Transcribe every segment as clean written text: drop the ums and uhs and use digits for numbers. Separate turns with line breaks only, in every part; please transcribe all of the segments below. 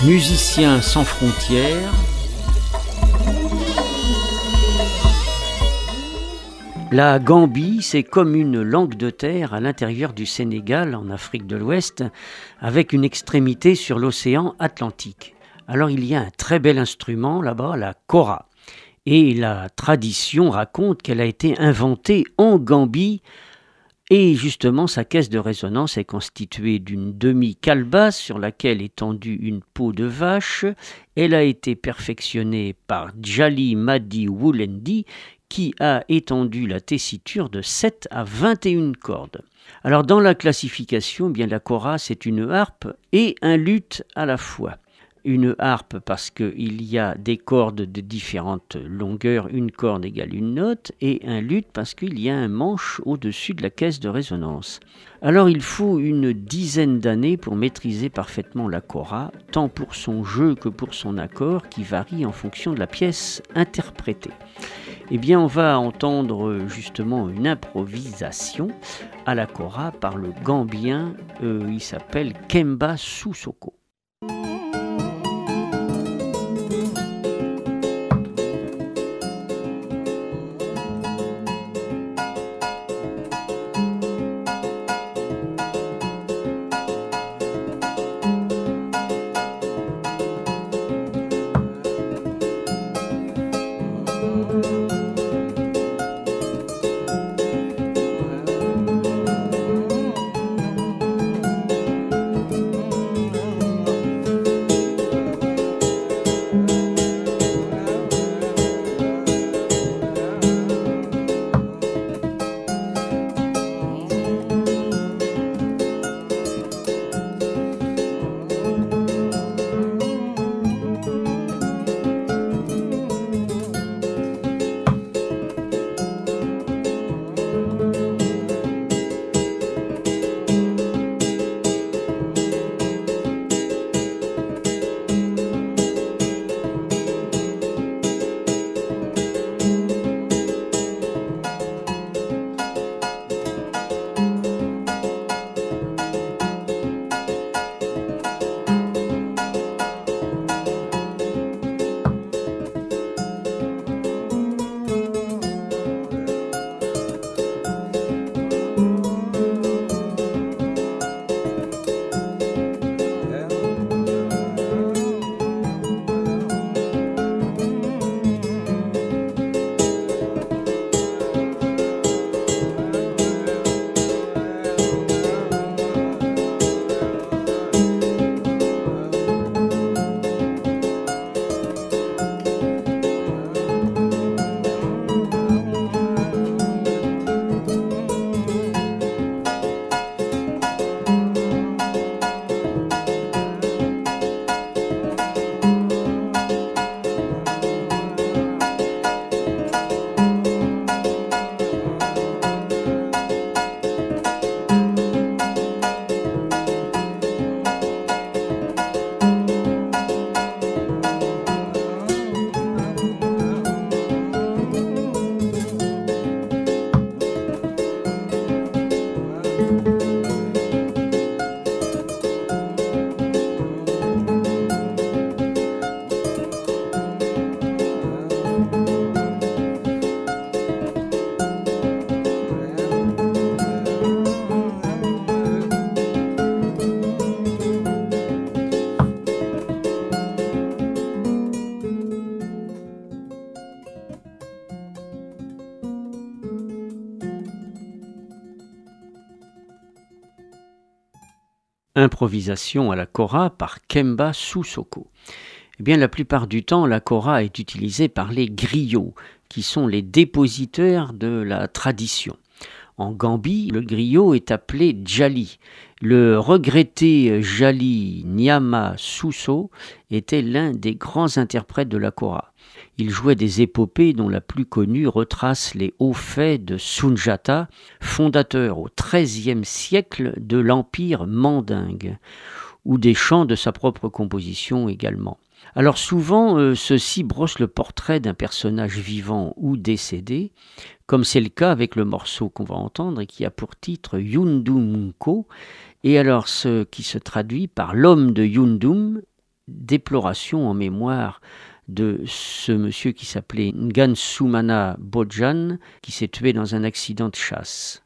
Musiciens sans frontières, la Gambie, c'est comme une langue de terre à l'intérieur du Sénégal, en Afrique de l'Ouest, avec une extrémité sur l'océan Atlantique. Alors il y a un très bel instrument là-bas, la kora. Et la tradition raconte qu'elle a été inventée en Gambie. Et justement, sa caisse de résonance est constituée d'une demi-calebasse sur laquelle est tendue une peau de vache. Elle a été perfectionnée par Djali Madi Woulendi, qui a étendu la tessiture de 7 à 21 cordes. Alors dans la classification, bien la kora, c'est une harpe et un luth à la fois. Une harpe parce qu'il y a des cordes de différentes longueurs, une corde égale une note, et un luth parce qu'il y a un manche au-dessus de la caisse de résonance. Alors il faut une dizaine d'années pour maîtriser parfaitement la kora, tant pour son jeu que pour son accord, qui varie en fonction de la pièce interprétée. Eh bien, on va entendre justement une improvisation à la kora par le Gambien, il s'appelle Kemba Sissoko. Improvisation à la kora par Kemba Sissoko. Eh bien, la plupart du temps, la kora est utilisée par les griots, qui sont les dépositaires de la tradition. En Gambie, le griot est appelé Djali. Le regretté Djali Nyama Suso était l'un des grands interprètes de la kora. Il jouait des épopées dont la plus connue retrace les hauts faits de Sunjata, fondateur au XIIIe siècle de l'empire mandingue, ou des chants de sa propre composition également. Alors souvent, ceux-ci brossent le portrait d'un personnage vivant ou décédé, comme c'est le cas avec le morceau qu'on va entendre et qui a pour titre Yundum Munko, et alors ce qui se traduit par l'homme de Yundum déploration en mémoire de ce monsieur qui s'appelait Ngansoumana Bojang, qui s'est tué dans un accident de chasse.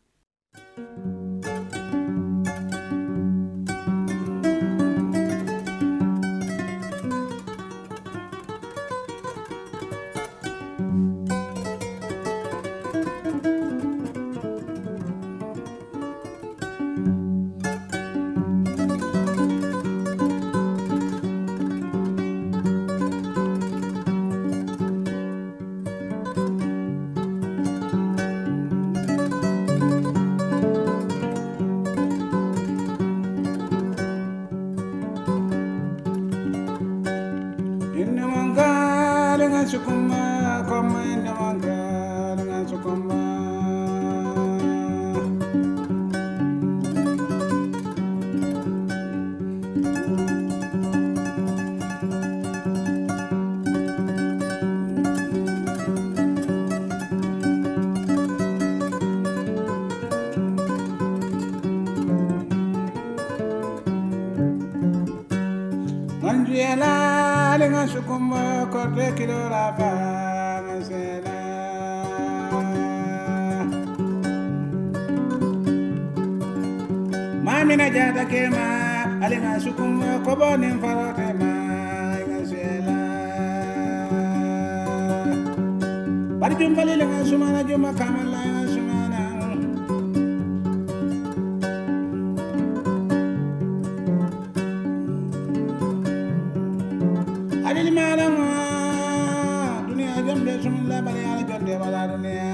Mamina jada kema alima sukum ko bonin farote ma ngasela bari jum falile ngasumana juma kamala ngasumana adili malama dunia jambe sumla bari ala jonde wala dunia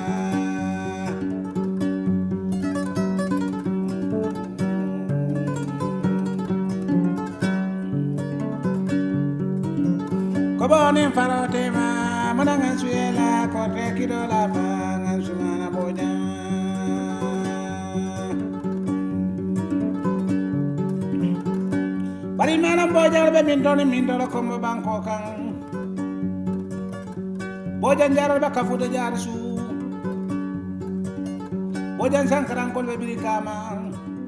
Koboni farote ma mananga suela kote kidola fanga sumana boja bari manam boja be min dolo kombo banko kan boja njaral ba kafuta jar su boja sankaran kolbe birikama.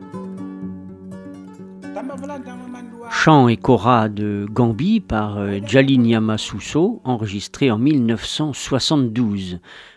Chant et Kora de Gambie par Djali Nyama Suso, enregistré en 1972.